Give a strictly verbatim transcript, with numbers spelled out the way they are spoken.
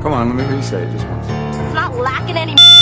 Come on, let me hear you say it just once. It's not lacking any